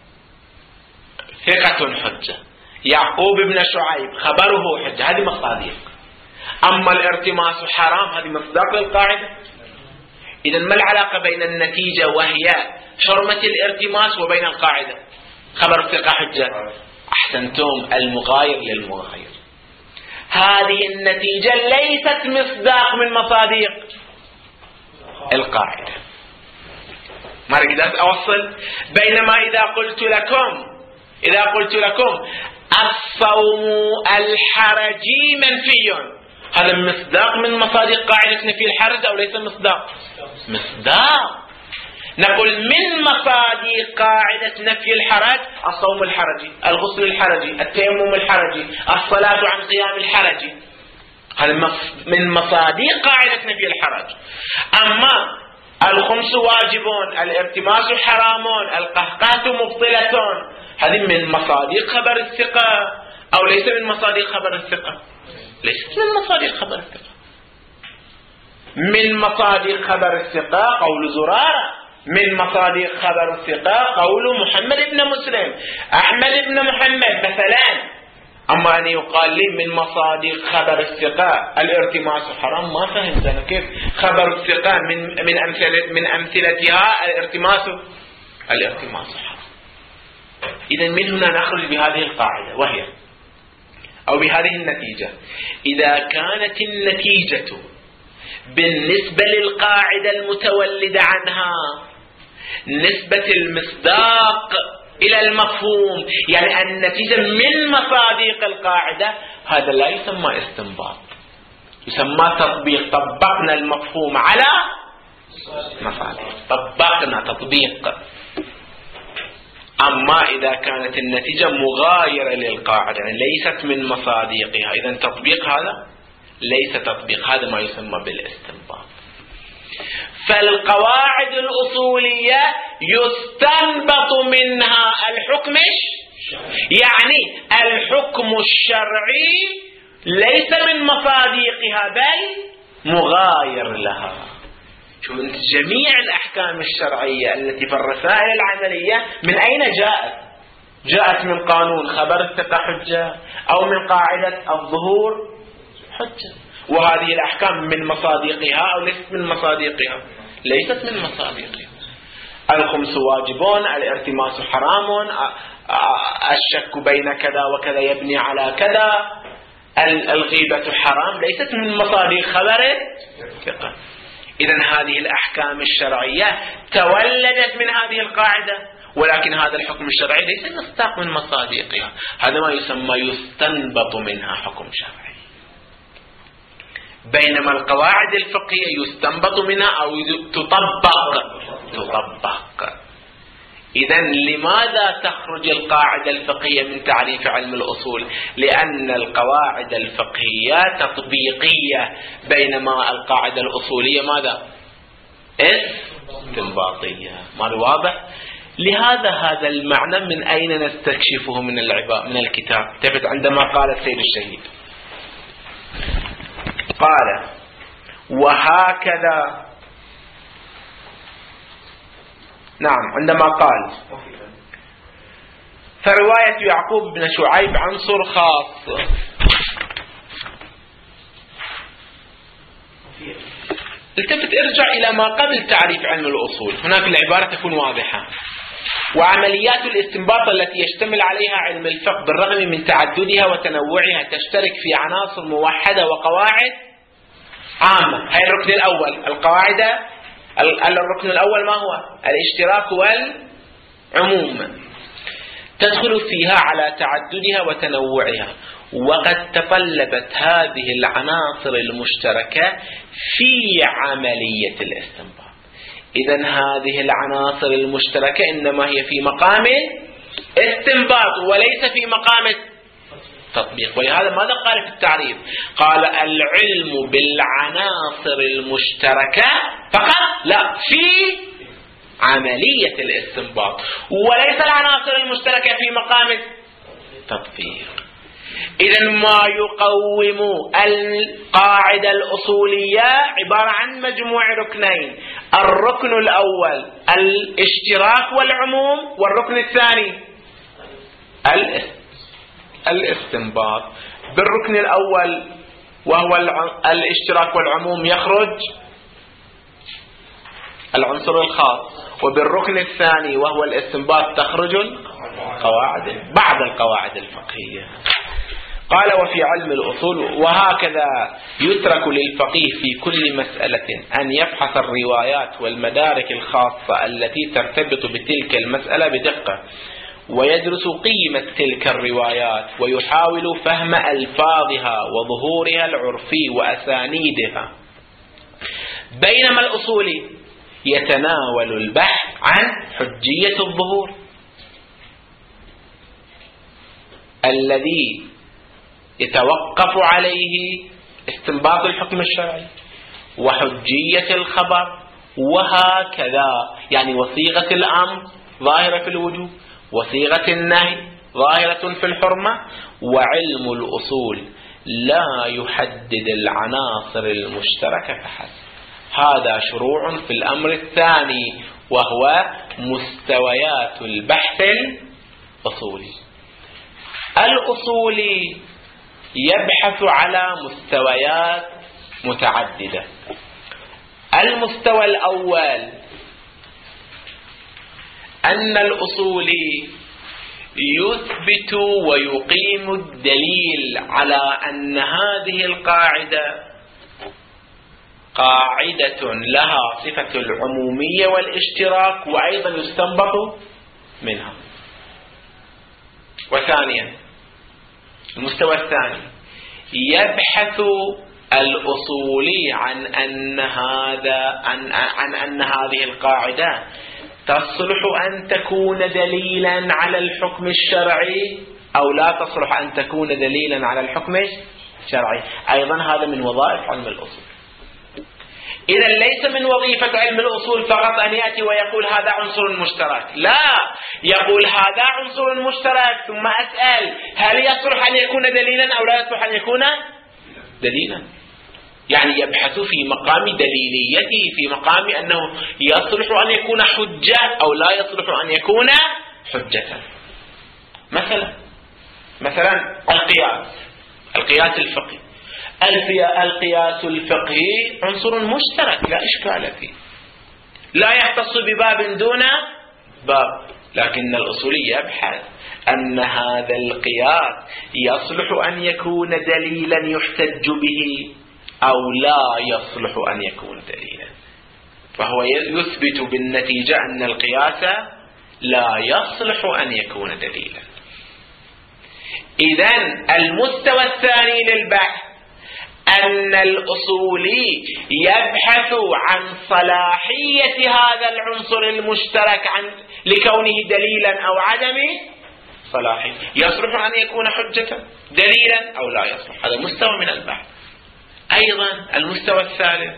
ثقة حجة، يعقوب بن شعيب خبره حجة، هذه مصادق. أما الارتماس حرام، هذه مصداق للقاعدة. إذن ما العلاقة بين النتيجة وهي حرمة الارتماس وبين القاعدة خبر الثقة حجة؟ أحسنتم، المغاير للمغاير. هذه النتيجة ليست مصداق من مصادق القاعدة. ما قدرت أوصل؟ بينما إذا قلت لكم إذا قلت لكم الصوم الحرجي منفي، هذا مصداق من مصادق قاعدة نفي الحرج أو ليس مصداق؟ مصداق. نقول من مصادق قاعدة نفي الحرج الصوم الحرجي، الغسل الحرجي، التيمم الحرجي، الصلاة عن قيام الحرجي، هذا من مصادق قاعدة نفي الحرج. أما الخمس واجبون، الارتماس حرامون، القهقهة مبطلة، هذه من مصادق خبر الثقة أو ليس من مصادق خبر الثقة؟ ليست من مصادق خبر الثقة. من مصادق خبر الثقة قول زرارة، من مصادق خبر الثقة قول محمد بن مسلم، أحمد بن محمد مثلا. أما أن يقال لي من مصادق خبر الثقة الارتماس حرام، ما فهمت أنا كيف خبر الثقة من من أمثلة من أمثلتها الارتماس الارتماس حرام. إذن من هنا نخرج بهذه القاعدة، وهي أو بهذه النتيجة: إذا كانت النتيجة بالنسبة للقاعدة المتولدة عنها نسبة المصداق إلى المفهوم، يعني النتيجة من مصادق القاعدة، هذا لا يسمى استنباط، يسمى تطبيق. طبقنا المفهوم على مصادق، طبقنا تطبيق. أما إذا كانت النتيجة مغايرة للقاعدة، يعني ليست من مصادقها، إذن تطبيق هذا ليس تطبيق، هذا ما يسمى بالاستنباط. فالقواعد الأصولية يستنبط منها الحكم، يعني الحكم الشرعي ليس من مصادقها بل مغاير لها. شوف انت، جميع الأحكام الشرعية التي في الرسائل العملية من أين جاءت؟ جاءت من قانون خبر الثقة حجة، أو من قاعدة الظهور حجة. وهذه الأحكام من مصادقها أو ليست من مصادقها؟ ليست من مصادقها. الخمس واجبون، الارتماس حرام، الشك بين كذا وكذا يبني على كذا، الغيبة حرام، ليست من مصادق خبر الثقة. إذن هذه الأحكام الشرعية تولدت من هذه القاعدة، ولكن هذا الحكم الشرعي ليس مستاق من مصادقها، هذا ما يسمى يستنبط منها حكم شرعي. بينما القواعد الفقهية يستنبط منها أو تطبق تطبق. إذن لماذا تخرج القاعدة الفقهية من تعريف علم الأصول؟ لأن القواعد الفقهية تطبيقية، بينما القاعدة الأصولية ماذا؟ استنباطية. ما واضح؟ لهذا هذا المعنى من أين نستكشفه؟ من العباء من الكتاب. تفت عندما قال السيد الشهيد، قال: وهكذا، نعم، عندما قال: فرواية يعقوب بن شعيب عنصر خاص. التفت، ارجع إلى ما قبل تعريف علم الأصول، هناك العبارة تكون واضحة: وعمليات الاستنباط التي يشتمل عليها علم الفقه بالرغم من تعددها وتنوعها تشترك في عناصر موحدة وقواعد عامة. هاي الركن الأول، القواعد. الركن الأول ما هو؟ الاشتراك والعموم، تدخل فيها على تعددها وتنوعها، وقد تطلبت هذه العناصر المشتركة في عملية الاستنباط. إذن هذه العناصر المشتركة إنما هي في مقام استنباط وليس في مقام تطبيق. ولهذا ماذا قال في التعريف؟ قال: العلم بالعناصر المشتركة فقط، لا، في عملية الاستنباط، وليس العناصر المشتركة في مقام التطبيق. إذن ما يقوم القاعدة الأصولية عبارة عن مجموع ركنين: الركن الأول الاشتراك والعموم، والركن الثاني الاستنباط. بالركن الأول وهو الاشتراك والعموم يخرج العنصر الخاص، وبالركن الثاني وهو الاستنباط تخرج القواعد، بعض القواعد الفقهية. قال: وفي علم الأصول وهكذا يترك للفقيه في كل مسألة أن يفحص الروايات والمدارك الخاصة التي ترتبط بتلك المسألة بدقة، ويدرس قيمة تلك الروايات، ويحاول فهم ألفاظها وظهورها العرفي وأسانيدها. بينما الأصولي يتناول البحث عن حجية الظهور الذي يتوقف عليه استنباط الحكم الشرعي، وحجية الخبر، وهكذا. يعني وصيغة الأمر ظاهرة في الوجوب، وصيغة النهي ظاهرة في الحرمة. وعلم الأصول لا يحدد العناصر المشتركة فحسب. هذا شروع في الأمر الثاني، وهو مستويات البحث الأصولي. الأصولي يبحث على مستويات متعددة. المستوى الأول أن الأصولي يثبت ويقيم الدليل على أن هذه القاعدة قاعدة لها صفة العمومية والاشتراك وأيضا يستنبط منها. وثانيا المستوى الثاني يبحث الأصولي عن أن هذا عن, عن أن هذه القاعدة تصلح أن تكون دليلا على الحكم الشرعي أو لا تصلح أن تكون دليلا على الحكم الشرعي. أيضا هذا من وظائف علم الأصول. إذا ليس من وظيفة علم الأصول فقط أن يأتي ويقول هذا عنصر مشترك، لا، يقول هذا عنصر مشترك ثم أسأل هل يصلح أن يكون دليلا أو لا يصلح أن يكون دليلا. يعني يبحث في مقام دليليته، في مقام أنه يصلح أن يكون حجة أو لا يصلح أن يكون حجة. مثلا مثلا القياس القياس الفقهي القياس الفقهي عنصر مشترك لا إشكال فيه، لا يختص بباب دون باب، لكن الأصولي يبحث أن هذا القياس يصلح أن يكون دليلا يحتج به أو لا يصلح أن يكون دليلا، فهو يثبت بالنتيجة أن القياس لا يصلح أن يكون دليلا. إذن المستوى الثاني للبحث أن الأصولي يبحث عن صلاحية هذا العنصر المشترك عن لكونه دليلا أو عدم صلاحية، يصلح أن يكون حجة دليلا أو لا يصلح. هذا مستوى من البحث. أيضا المستوى الثالث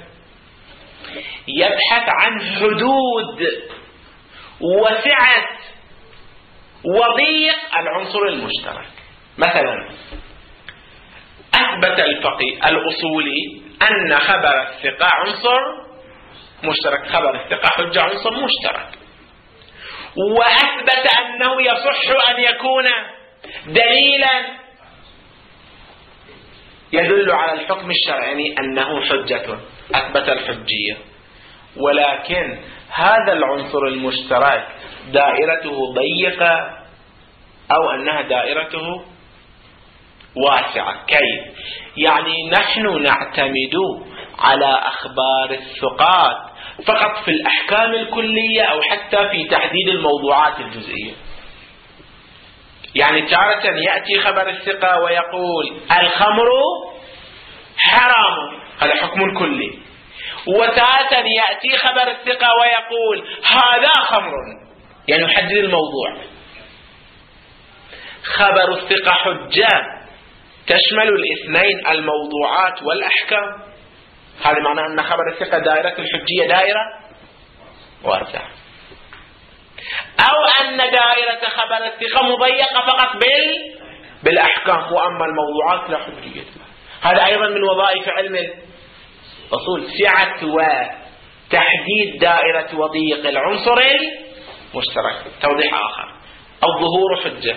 يبحث عن حدود وسعة وضيق العنصر المشترك. مثلا أثبت الفقيه الأصولي أن خبر الثقة عنصر مشترك، خبر الثقة حجة عنصر مشترك، وأثبت أنه يصح أن يكون دليلا يدل على الحكم الشرعي أنه حجة، أثبت الحجية، ولكن هذا العنصر المشترك دائرته ضيقة أو أنها دائرته واسعة. كيف؟ يعني نحن نعتمد على أخبار الثقات فقط في الأحكام الكلية أو حتى في تحديد الموضوعات الجزئية. يعني تارة يأتي خبر الثقة ويقول الخمر حرام، هذا حكم كلي، وتارة يأتي خبر الثقة ويقول هذا خمر، يعني يحدد الموضوع. خبر الثقة حجة تشمل الاثنين الموضوعات والأحكام، هذا معناه أن خبر الثقة دائرة الحجية دائرة واسعة، أو أن دائرة خبر الثقة مضيقة فقط بال بالأحكام وأما الموضوعات لا حجية. هذا أيضا من وظائف علم الأصول، سعة وتحديد دائرة وضيق العنصر المشترك. توضيح آخر، الظهور حجة،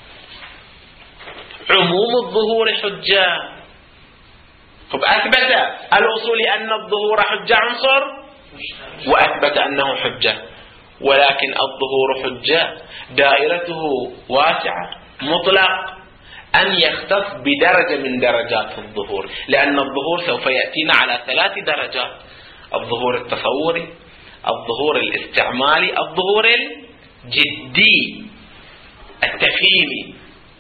عموم الظهور حجة. طب أثبت الأصول أن الظهور حجة عنصر وأثبت أنه حجة، ولكن الظهور حجة دائرته واسعة مطلق أن يختص بدرجة من درجات الظهور، لأن الظهور سوف يأتينا على ثلاث درجات: الظهور التصوري، الظهور الاستعمالي، الظهور الجدي التفهيمي.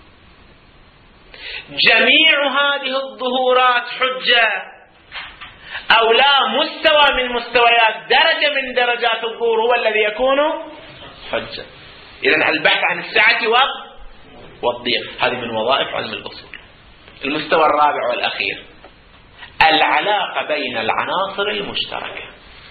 جميع هذه الظهورات حجة أو لا مستوى من مستويات درجة من درجات الظهور هو الذي يكون حجة. إذن البحث عن السعة والضيق هذه من وظائف علم الأصول. المستوى الرابع والأخير، العلاقة بين العناصر المشتركة.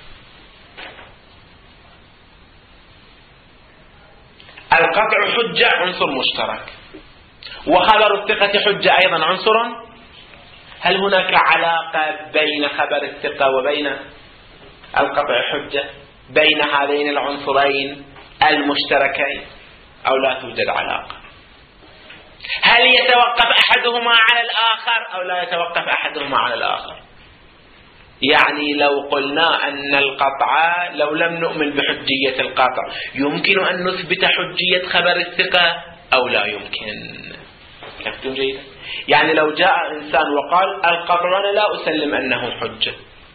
القطع حجة عنصر مشترك، وخبر الثقة حجة أيضا عنصر. هل هناك علاقة بين خبر الثقة وبين القطع حجة بين هذين العنصرين المشتركين أو لا توجد علاقة؟ هل يتوقف أحدهما على الآخر أو لا يتوقف أحدهما على الآخر؟ يعني لو قلنا أن القطع، لو لم نؤمن بحجية القطع، يمكن أن نثبت حجية خبر الثقة أو لا يمكن. كفتم جيدا؟ يعني لو جاء إنسان وقال القطع أنا لا أسلم أنه حجة،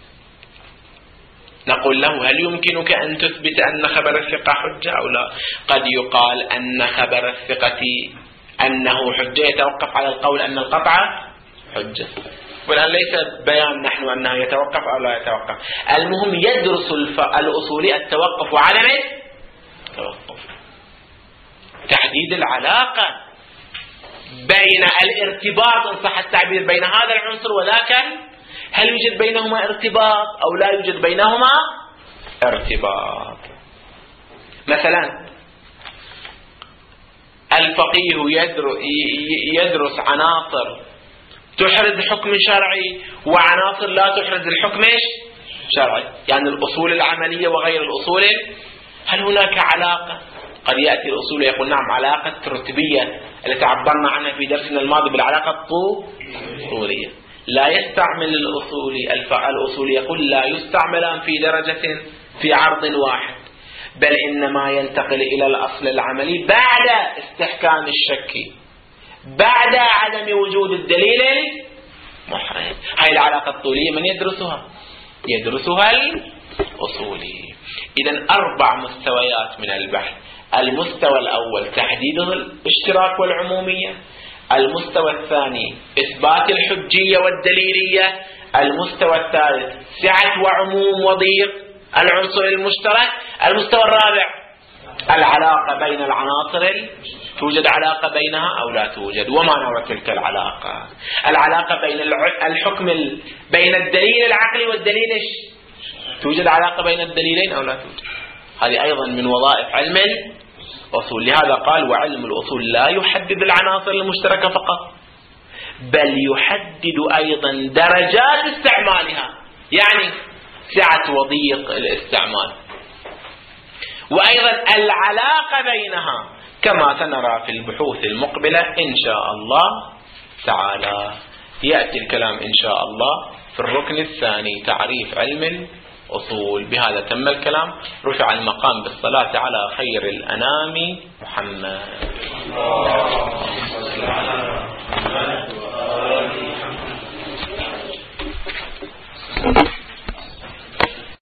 نقول له هل يمكنك أن تثبت أن خبر الثقة حجة أو لا؟ قد يقال أن خبر الثقة أنه حجة يتوقف على القول أن القطع حجة، والآن ليس بيان نحن أنه يتوقف أو لا يتوقف. المهم يدرس الأصولي التوقف وعدم التوقف، تحديد العلاقة بين الارتباط إن صح التعبير بين هذا العنصر وذاك، هل يوجد بينهما ارتباط أو لا يوجد بينهما ارتباط. مثلا الفقيه يدرس عناصر تحرز حكم شرعي وعناصر لا تحرز الحكم الشرعي، يعني الأصول العملية وغير الأصول. هل هناك علاقة؟ قد يأتي الأصول يقول نعم علاقة رتبية التي عبرنا عنها في درسنا الماضي بالعلاقة الطولية. لا يستعمل الأصولي الأصولي يقول لا يستعملان في درجة في عرض واحد، بل إنما ينتقل إلى الأصل العملي بعد استحكام الشك، بعد عدم وجود الدليل المحرز. هاي العلاقة الطولية من يدرسها؟ يدرسها الأصولي. إذن أربع مستويات من البحث. المستوى الأول تحديد الاشتراك والعمومية، المستوى الثاني إثبات الحجية والدليلية، المستوى الثالث سعة وعموم وضيق العنصر المشترك، المستوى الرابع العلاقة بين العناصر، توجد علاقة بينها أو لا توجد، وما نوع تلك العلاقة. العلاقة بين الحكم بين الدليل العقلي والدليل، توجد علاقة بين الدليلين أو لا توجد. هذه أيضا من وظائف علم الأصول. لهذا قال وعلم الأصول لا يحدد العناصر المشتركة فقط، بل يحدد أيضا درجات استعمالها، يعني سعة وضيق الاستعمال، وأيضا العلاقة بينها، كما سنرى في البحوث المقبلة إن شاء الله تعالى. يأتي الكلام إن شاء الله في الركن الثاني تعريف علم الأصول. بهذا تم الكلام. رفع المقام بالصلاة على خير الأنام محمد.